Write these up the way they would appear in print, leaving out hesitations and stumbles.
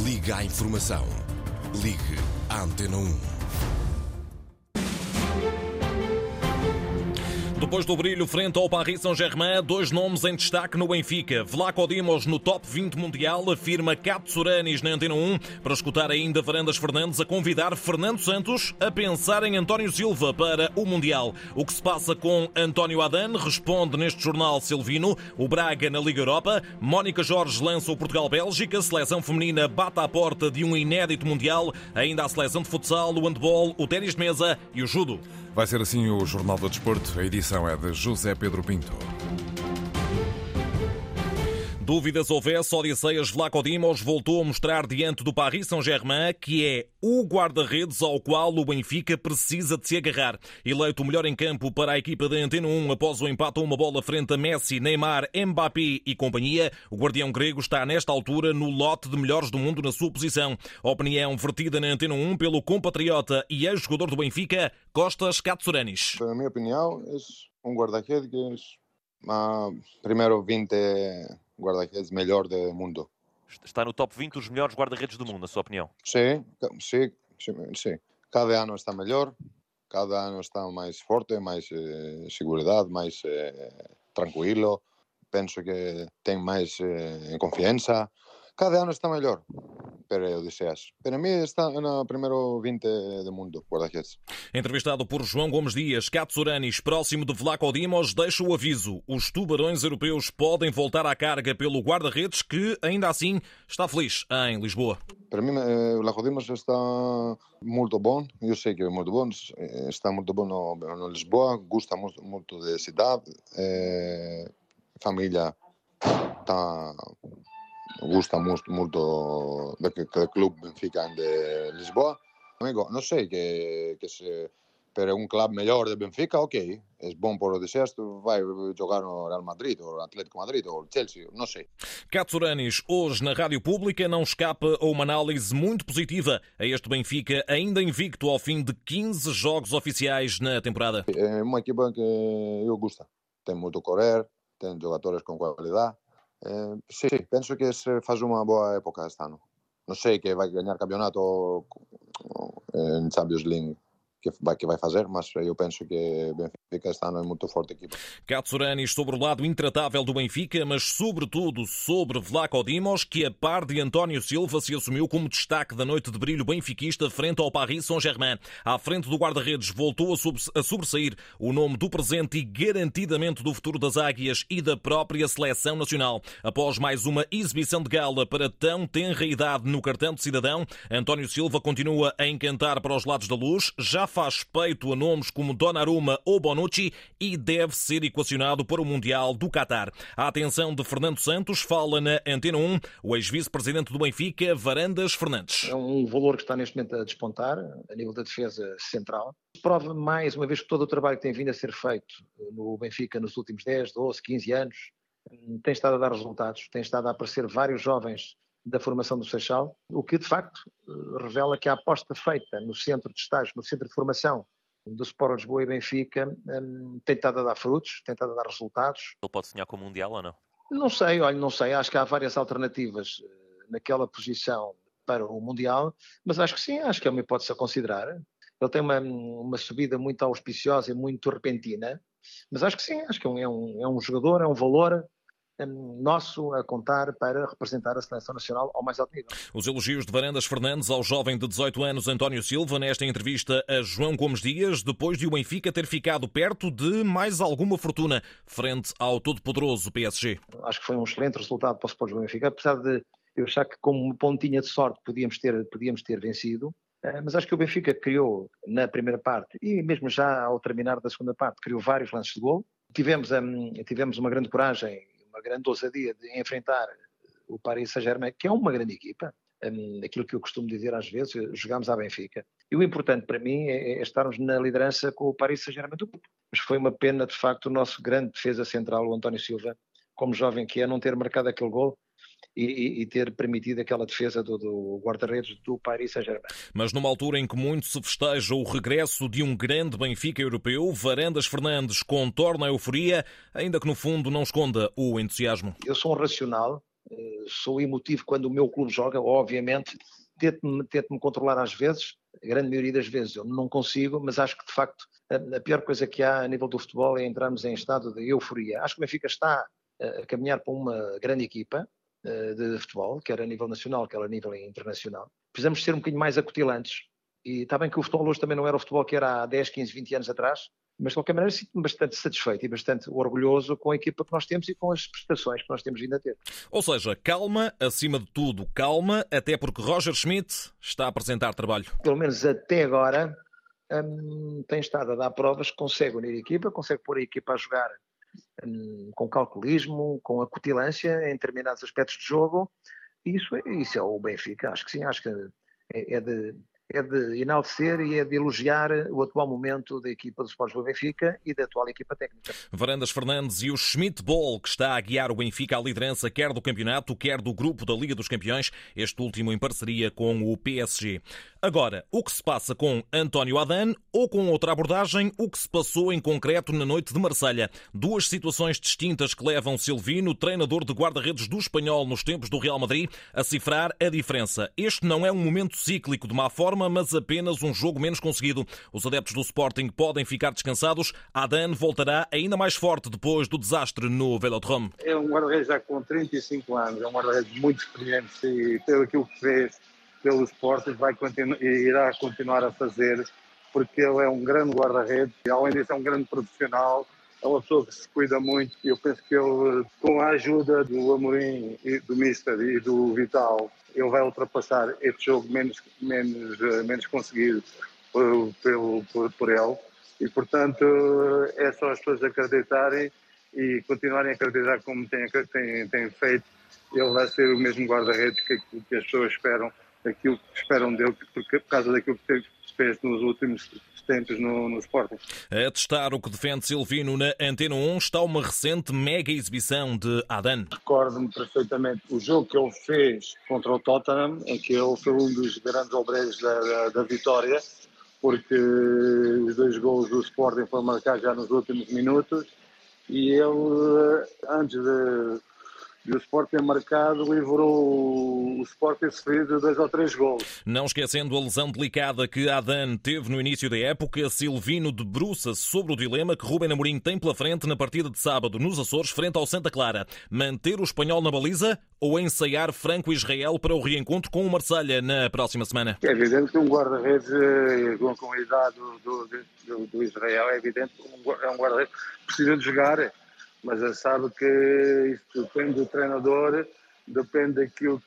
Liga à informação. Ligue à Antena 1. Depois do brilho frente ao Paris Saint-Germain, dois nomes em destaque no Benfica. Vlaco Dimos no top 20 mundial, afirma Katsuranis na Antena 1, para escutar ainda Varandas Fernandes a convidar Fernando Santos a pensar em António Silva para o Mundial. O que se passa com António Adán responde neste jornal Silvino, o Braga na Liga Europa, Mónica Jorge lança o Portugal-Bélgica, a seleção feminina bate à porta de um inédito Mundial, ainda a seleção de futsal, o handball, o ténis de mesa e o judo. Vai ser assim o Jornal do Desporto. A edição é de José Pedro Pinto. Dúvidas houvesse, Odisseias Vlaco Dimos voltou a mostrar diante do Paris Saint-Germain que é o guarda-redes ao qual o Benfica precisa de se agarrar. Eleito o melhor em campo para a equipa da Antena 1 após o empate a uma bola frente a Messi, Neymar, Mbappé e companhia, o guardião grego está nesta altura no lote de melhores do mundo na sua posição. Opinião vertida na Antena 1 pelo compatriota e ex-jogador do Benfica, Kostas Katsuranis. Na minha opinião, é um guarda-redes que é primeiro 20 guarda-redes melhor do mundo. Está no top 20 dos melhores guarda-redes do mundo, na sua opinião? Sim. Cada ano está melhor, cada ano está mais forte, mais segurança, mais tranquilo. Penso que tem mais confiança. Cada ano está melhor, para Odisseias. Para mim está no primeiro 20 do mundo, guarda-redes. Entrevistado por João Gomes Dias, Katsuranis, próximo de Vlaco Dimos, deixa o aviso. Os tubarões europeus podem voltar à carga pelo guarda-redes, que ainda assim está feliz em Lisboa. Para mim, o Vlaco Dimos está muito bom. Eu sei que é muito bom. Está muito bom no Lisboa. Gosta muito da cidade. Família está... Gusta muito do clube Benfica de Lisboa. Amigo, não sei que se para um clube melhor de Benfica, ok. É bom por Odisseias, vai jogar no Real Madrid, ou Atlético Madrid, ou Chelsea, não sei. Katsuranis, hoje na Rádio Pública, não escapa a uma análise muito positiva a este Benfica, ainda invicto ao fim de 15 jogos oficiais na temporada. É uma equipa que eu gosto. Tem muito correr, tem jogadores com qualidade. Sim, penso que se faz uma boa época este ano. Não sei que vai ganhar campeonato em Champions League que vai fazer, mas eu penso que Benfica este ano é muito forte equipa. Katsuranis sobre o lado intratável do Benfica, mas sobretudo sobre Vlaco Dimos, que a par de António Silva se assumiu como destaque da noite de brilho benfiquista frente ao Paris Saint-Germain. À frente do guarda-redes voltou a sobressair o nome do presente e garantidamente do futuro das Águias e da própria seleção nacional. Após mais uma exibição de gala para tão tenra idade no cartão de cidadão, António Silva continua a encantar para os lados da luz, já faz peito a nomes como Donnarumma ou Bonucci e deve ser equacionado para o Mundial do Qatar. A atenção de Fernando Santos fala na Antena 1 o ex-vice-presidente do Benfica, Varandas Fernandes. É um valor que está neste momento a despontar a nível da defesa central. Prova mais uma vez que todo o trabalho que tem vindo a ser feito no Benfica nos últimos 10, 12, 15 anos tem estado a dar resultados, tem estado a aparecer vários jovens da formação do Seixal, o que de facto revela que a aposta feita no centro de estágio, no centro de formação do Sport Lisboa e Benfica tem estado a dar frutos, tem estado a dar resultados. Ele pode sonhar com o Mundial ou não? Não sei, acho que há várias alternativas naquela posição para o Mundial, mas acho que sim, acho que é uma hipótese a considerar. Ele tem uma subida muito auspiciosa e muito repentina, mas acho que sim, acho que é um jogador, é um valor nosso a contar para representar a seleção nacional ao mais alto nível. Os elogios de Varandas Fernandes ao jovem de 18 anos António Silva nesta entrevista a João Gomes Dias, depois de o Benfica ter ficado perto de mais alguma fortuna frente ao todo-poderoso PSG. Acho que foi um excelente resultado para o Sport Lisboa e Benfica, apesar de eu achar que com uma pontinha de sorte podíamos ter vencido, mas acho que o Benfica criou na primeira parte e mesmo já ao terminar da segunda parte criou vários lances de gol. Tivemos uma grande coragem, uma grande ousadia de enfrentar o Paris Saint-Germain, que é uma grande equipa. Aquilo que eu costumo dizer às vezes, jogámos à Benfica. E o importante para mim é estarmos na liderança com o Paris Saint-Germain do grupo. Mas foi uma pena, de facto, o nosso grande defesa central, o António Silva, como jovem que é, não ter marcado aquele gol e ter permitido aquela defesa do guarda-redes do Paris Saint-Germain. Mas numa altura em que muito se festeja o regresso de um grande Benfica europeu, Varandas Fernandes contorna a euforia, ainda que no fundo não esconda o entusiasmo. Eu sou um racional, sou emotivo quando o meu clube joga, obviamente, tento-me controlar às vezes, a grande maioria das vezes eu não consigo, mas acho que de facto a pior coisa que há a nível do futebol é entrarmos em estado de euforia. Acho que o Benfica está a caminhar para uma grande equipa de futebol, quer a nível nacional, quer a nível internacional. Precisamos ser um bocadinho mais acutilantes, e está bem que o futebol hoje também não era o futebol que era há 10, 15, 20 anos atrás, mas de qualquer maneira sinto-me bastante satisfeito e bastante orgulhoso com a equipa que nós temos e com as prestações que nós temos vindo a ter. Ou seja, calma, acima de tudo, calma, até porque Roger Schmidt está a apresentar trabalho. Pelo menos até agora tem estado a dar provas que consegue unir a equipa, consegue pôr a equipa a jogar com calculismo, com acutilância em determinados aspectos de jogo, e isso é o Benfica. Acho que sim, acho que é de enaltecer e é de elogiar o atual momento da equipa do Sport Lisboa Benfica e da atual equipa técnica. Varandas Fernandes e o Schmidt Ball, que está a guiar o Benfica à liderança quer do campeonato, quer do grupo da Liga dos Campeões, este último em parceria com o PSG. Agora, o que se passa com António Adán ou com outra abordagem, o que se passou em concreto na noite de Marselha? Duas situações distintas que levam Silvino, treinador de guarda-redes do Espanhol nos tempos do Real Madrid, a cifrar a diferença. Este não é um momento cíclico de má forma, mas apenas um jogo menos conseguido. Os adeptos do Sporting podem ficar descansados. Adán voltará ainda mais forte depois do desastre no Velodrome. É um guarda-redes já com 35 anos, é um guarda-redes muito experiente e pelo aquilo que fez pelo Sporting irá continuar a fazer, porque ele é um grande guarda-redes e além disso é um grande profissional, é uma pessoa que se cuida muito e eu penso que ele, com a ajuda do Amorim, e do Mister e do Vital, ele vai ultrapassar este jogo menos conseguido por ele e portanto é só as pessoas acreditarem e continuarem a acreditar como têm feito. Ele vai ser o mesmo guarda-redes que as pessoas esperam, aquilo que esperam dele, por causa daquilo que fez nos últimos tempos no Sporting. A testar o que defende Silvino na Antena 1 está uma recente mega exibição de Adán. Recordo-me perfeitamente o jogo que ele fez contra o Tottenham, em que ele foi um dos grandes obreiros da vitória, porque os 2 golos do Sporting foram marcados já nos últimos minutos e ele, antes de o Sporting ter marcado, livrou o Sporting a sofrer 2 ou 3 golos. Não esquecendo a lesão delicada que Adán teve no início da época, Silvino debruça-se sobre o dilema que Rubén Amorim tem pela frente na partida de sábado nos Açores, frente ao Santa Clara. Manter o espanhol na baliza ou ensaiar Franco-Israel para o reencontro com o Marselha na próxima semana? É evidente que um guarda-redes com a idade do Israel, é evidente que é um guarda-redes que precisa de jogar. Mas já sabe que isso depende do treinador, depende daquilo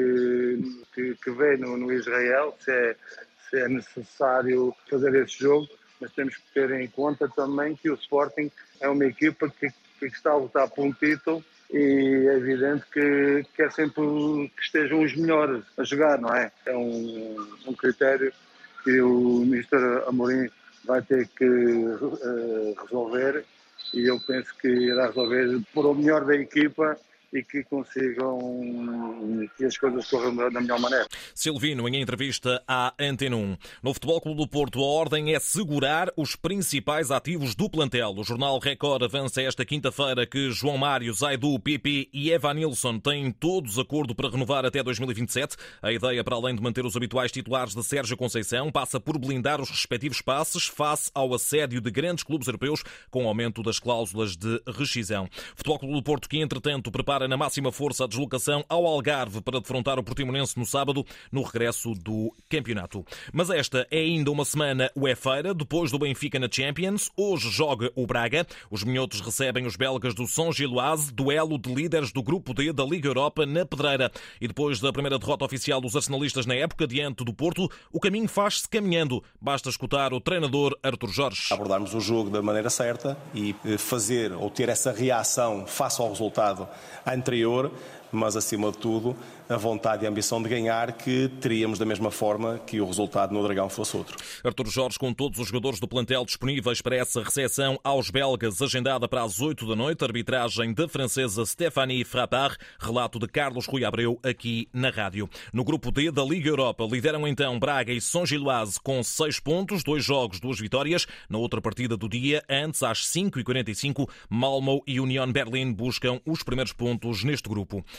que vê no Israel, se é necessário fazer esse jogo, mas temos que ter em conta também que o Sporting é uma equipa que está a lutar por um título e é evidente que quer sempre que estejam os melhores a jogar, não é? É um critério que o Mister Amorim vai ter que resolver. E eu penso que irá resolver por o melhor da equipa e que consigam que as coisas corram da melhor maneira. Silvino, em entrevista à Antena 1. No Futebol Clube do Porto, a ordem é segurar os principais ativos do plantel. O jornal Record avança esta quinta-feira que João Mário, Zaidu, Pepe e Evanilson têm todos acordo para renovar até 2027. A ideia, para além de manter os habituais titulares de Sérgio Conceição, passa por blindar os respectivos passes face ao assédio de grandes clubes europeus com aumento das cláusulas de rescisão. Futebol Clube do Porto, que entretanto prepara na máxima força a deslocação ao Algarve para defrontar o Portimonense no sábado, no regresso do campeonato. Mas esta é ainda uma semana uefeira, depois do Benfica na Champions. Hoje joga o Braga. Os minhotos recebem os belgas do São Giloase, duelo de líderes do Grupo D da Liga Europa na Pedreira. E depois da primeira derrota oficial dos arsenalistas na época diante do Porto, o caminho faz-se caminhando. Basta escutar o treinador Artur Jorge. Abordarmos o jogo da maneira certa e fazer ou ter essa reação face ao resultado anterior, mas acima de tudo a vontade e a ambição de ganhar, que teríamos da mesma forma que o resultado no Dragão fosse outro. Artur Jorge, com todos os jogadores do plantel disponíveis para essa recepção aos belgas, agendada para as 8 da noite, arbitragem da francesa Stéphanie Frappart, relato de Carlos Rui Abreu aqui na rádio. No grupo D da Liga Europa lideram então Braga e São Giloase com 6 pontos, 2 jogos, 2 vitórias. Na outra partida do dia, antes às 5h45, Malmö e Union Berlin buscam os primeiros pontos neste grupo.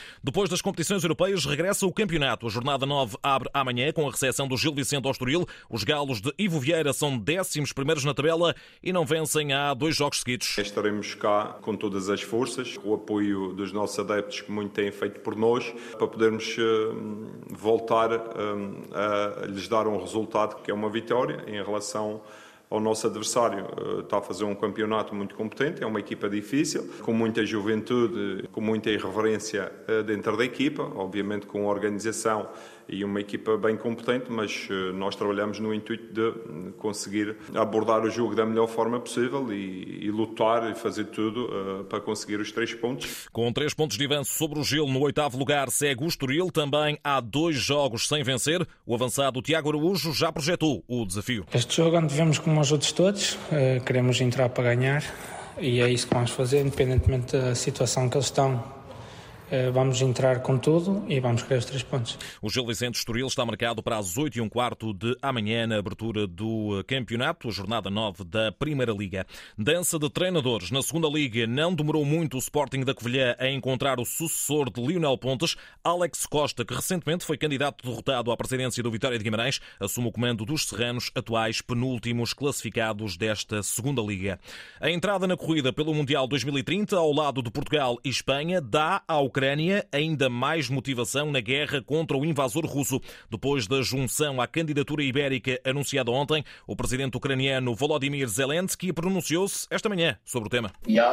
Depois das competições europeias, regressa o campeonato. A jornada 9 abre amanhã com a recepção do Gil Vicente ao Estoril. Os galos de Ivo Vieira são 11º na tabela e não vencem há 2 jogos seguidos. Estaremos cá com todas as forças, com o apoio dos nossos adeptos que muito têm feito por nós, para podermos voltar a lhes dar um resultado que é uma vitória em relação ao nosso adversário. Está a fazer um campeonato muito competente, é uma equipa difícil, com muita juventude, com muita irreverência dentro da equipa, obviamente com organização e uma equipa bem competente, mas nós trabalhamos no intuito de conseguir abordar o jogo da melhor forma possível e lutar e fazer tudo para conseguir os 3 pontos. Com 3 pontos de avanço sobre o Gil, no 8º lugar segue o Estoril, também há 2 jogos sem vencer. O avançado Tiago Araújo já projetou o desafio. Este jogo devemos como os outros todos, queremos entrar para ganhar e é isso que vamos fazer, independentemente da situação que eles estão. Vamos entrar com tudo e vamos querer os 3 pontos. O Gil Vicente Estoril está marcado para as 8h15 de amanhã na abertura do campeonato, a jornada 9 da Primeira Liga. Dança de treinadores. Na Segunda Liga não demorou muito o Sporting da Covilhã a encontrar o sucessor de Lionel Pontes. Alex Costa, que recentemente foi candidato derrotado à presidência do Vitória de Guimarães, assume o comando dos serranos, atuais penúltimos classificados desta Segunda Liga. A entrada na corrida pelo Mundial 2030, ao lado de Portugal e Espanha, dá ao Ucrânia ainda mais motivação na guerra contra o invasor russo. Depois da junção à candidatura ibérica anunciada ontem, o presidente ucraniano Volodymyr Zelensky pronunciou-se esta manhã sobre o tema.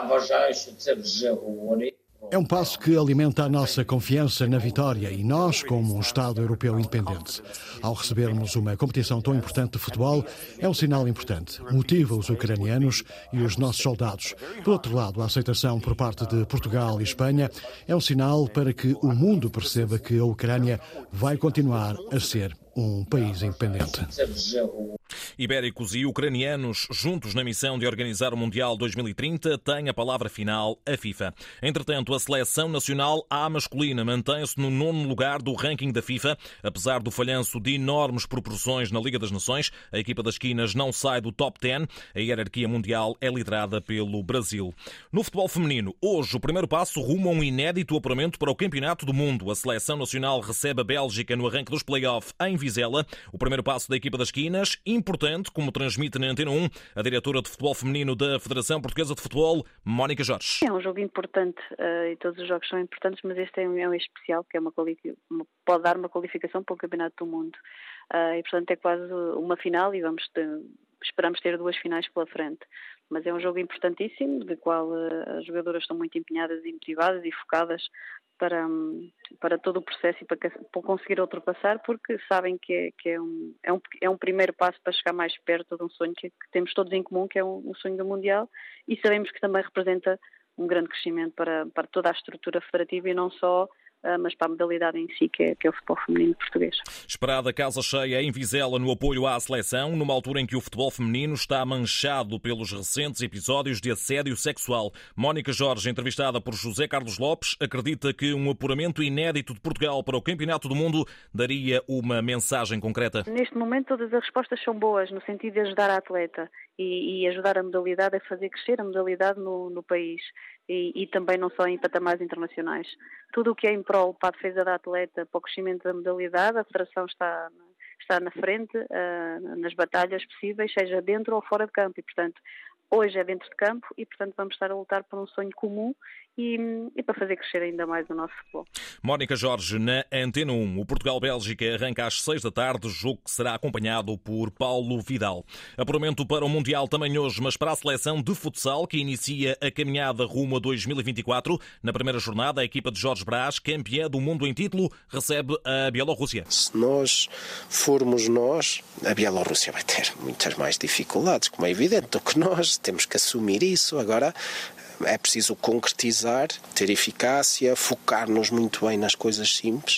É um passo que alimenta a nossa confiança na vitória e nós, como um Estado europeu independente. Ao recebermos uma competição tão importante de futebol, é um sinal importante. Motiva os ucranianos e os nossos soldados. Por outro lado, a aceitação por parte de Portugal e Espanha é um sinal para que o mundo perceba que a Ucrânia vai continuar a ser um país independente. Ibéricos e ucranianos, juntos na missão de organizar o Mundial 2030, têm a palavra final a FIFA. Entretanto, a seleção nacional A masculina mantém-se no 9º lugar do ranking da FIFA. Apesar do falhanço de enormes proporções na Liga das Nações, a equipa das esquinas não sai do top 10. A hierarquia mundial é liderada pelo Brasil. No futebol feminino, hoje o primeiro passo rumo a um inédito apuramento para o Campeonato do Mundo. A seleção nacional recebe a Bélgica no arranque dos play-off em Vizela. O primeiro passo da equipa das esquinas, importante, como transmite na Antena 1 a diretora de futebol feminino da Federação Portuguesa de Futebol, Mónica Jorge. É um jogo importante e todos os jogos são importantes, mas este é um especial, que é pode dar uma qualificação para o Campeonato do Mundo. E, portanto, é quase uma final e esperamos ter 2 finais pela frente. Mas é um jogo importantíssimo, de qual as jogadoras estão muito empenhadas e motivadas e focadas para todo o processo e para conseguir ultrapassar, porque sabem que é um primeiro passo para chegar mais perto de um sonho que temos todos em comum, que é um sonho do Mundial, e sabemos que também representa um grande crescimento para toda a estrutura federativa e não só, mas para a modalidade em si, que é o futebol feminino português. Esperada casa cheia em Vizela no apoio à seleção, numa altura em que o futebol feminino está manchado pelos recentes episódios de assédio sexual. Mónica Jorge, entrevistada por José Carlos Lopes, acredita que um apuramento inédito de Portugal para o Campeonato do Mundo daria uma mensagem concreta. Neste momento todas as respostas são boas, no sentido de ajudar a atleta e ajudar a modalidade a fazer crescer a modalidade no país. E também não só em patamares internacionais. Tudo o que é em prol para a defesa da atleta, para o crescimento da modalidade, a Federação está na frente nas batalhas possíveis, seja dentro ou fora de campo. E, portanto, hoje é dentro de campo e, portanto, vamos estar a lutar por um sonho comum e para fazer crescer ainda mais o nosso futebol. Mónica Jorge, na Antena 1. O Portugal-Bélgica arranca às 6 da tarde, jogo que será acompanhado por Paulo Vidal. Apuramento para o Mundial também hoje, mas para a seleção de futsal, que inicia a caminhada rumo a 2024. Na primeira jornada, a equipa de Jorge Brás, campeã do mundo em título, recebe a Bielorrússia. Se nós formos nós, a Bielorrússia vai ter muitas mais dificuldades, como é evidente, do que nós. Temos que assumir isso. Agora, é preciso concretizar, ter eficácia, focar-nos muito bem nas coisas simples,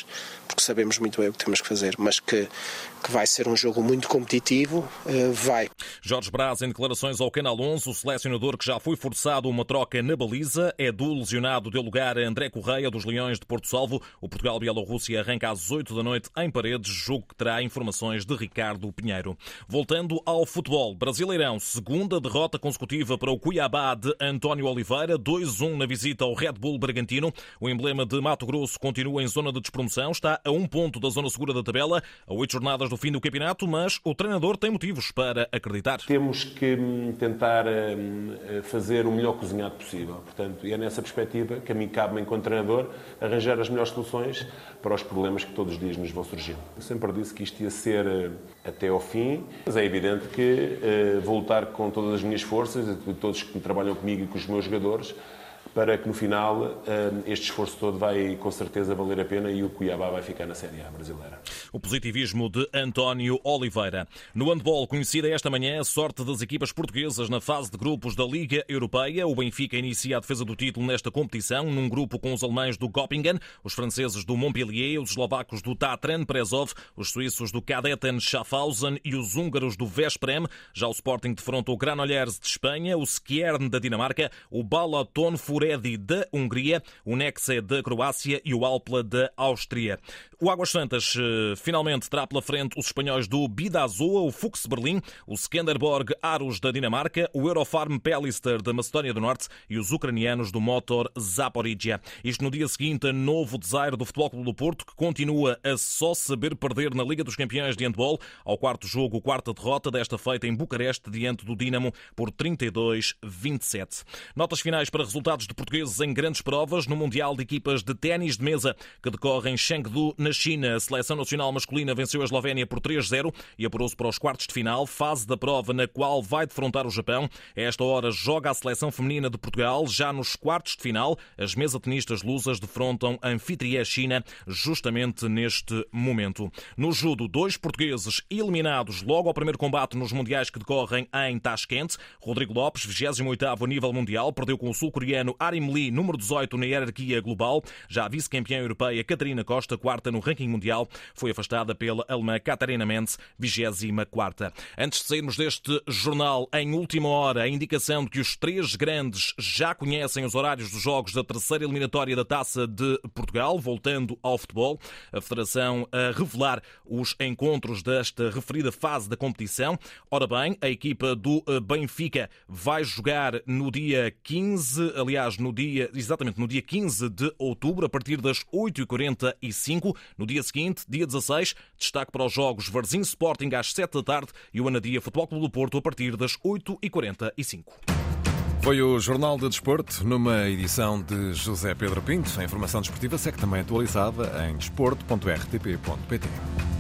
porque sabemos muito bem o que temos que fazer, mas que vai ser um jogo muito competitivo, vai. Jorge Braz, em declarações ao Canal 11, o selecionador que já foi forçado a uma troca na baliza. Edu, lesionado, deu lugar a André Correia, dos Leões de Porto Salvo. O Portugal-Bielorrússia arranca às 8 da noite em Paredes, jogo que terá informações de Ricardo Pinheiro. Voltando ao futebol, Brasileirão, segunda derrota consecutiva para o Cuiabá de António Oliveira, 2-1 na visita ao Red Bull Bragantino. O emblema de Mato Grosso continua em zona de despromoção, está a 1 ponto da zona segura da tabela, a 8 jornadas do fim do campeonato, mas o treinador tem motivos para acreditar. Temos que tentar fazer o melhor cozinhado possível. Portanto, e é nessa perspectiva que a mim cabe-me, enquanto treinador, arranjar as melhores soluções para os problemas que todos os dias nos vão surgindo. Eu sempre disse que isto ia ser até ao fim, mas é evidente que vou lutar com todas as minhas forças, de todos que trabalham comigo e com os meus jogadores, para que no final este esforço todo vai com certeza valer a pena e o Cuiabá vai ficar na Série A brasileira. O positivismo de António Oliveira. No handball, conhecida esta manhã a sorte das equipas portuguesas na fase de grupos da Liga Europeia. O Benfica inicia a defesa do título nesta competição, num grupo com os alemães do Göppingen, os franceses do Montpellier, os eslovacos do Tatran Prezov, os suíços do Kadetten Schaffhausen e os húngaros do Veszprém. Já o Sporting defronta o Granollers de Espanha, o Skjern da Dinamarca, o Balaton Furedi da Hungria, o Nexe da Croácia e o Alpla da Áustria. O Águas Santas finalmente terá pela frente os espanhóis do Bidasoa, o Fuchs Berlim, o Skanderborg Aros da Dinamarca, o Eurofarm Pelister da Macedónia do Norte e os ucranianos do Motor Zaporizhia. Isto no dia seguinte a novo desaire do Futebol Clube do Porto, que continua a só saber perder na Liga dos Campeões de Handball. Ao quarto jogo, quarta derrota, desta feita em Bucareste, diante do Dinamo, por 32-27. Notas finais para resultados de portugueses em grandes provas no Mundial de Equipas de Ténis de Mesa, que decorre em Chengdu, na China. A seleção nacional masculina venceu a Eslovénia por 3-0 e apurou-se para os quartos de final, fase da prova na qual vai defrontar o Japão. A esta hora joga a seleção feminina de Portugal. Já nos quartos de final, as mesatenistas lusas defrontam a anfitriã China, justamente neste momento. No judo, 2 portugueses eliminados logo ao primeiro combate nos mundiais que decorrem em Tashkent. Rodrigo Lopes, 28º a nível mundial, perdeu com o sul-coreano Arim Lee, número 18 na hierarquia global. Já a vice-campeã europeia Catarina Costa, quarta no ranking mundial, foi afastada pela alemã Catarina Mendes, 24ª. Antes de sairmos deste jornal, em última hora, a indicação de que os 3 grandes já conhecem os horários dos jogos da terceira eliminatória da Taça de Portugal. Voltando ao futebol, a Federação a revelar os encontros desta referida fase da competição. Ora bem, a equipa do Benfica vai jogar no dia 15, aliás, no dia 15 de outubro, a partir das 8h45. No dia seguinte, dia 16, destaque para os jogos Varzim Sporting às 7 da tarde e o Anadia Futebol Clube do Porto a partir das 8h45. Foi o Jornal de Desporto, numa edição de José Pedro Pinto. A informação desportiva segue também atualizada em desporto.rtp.pt.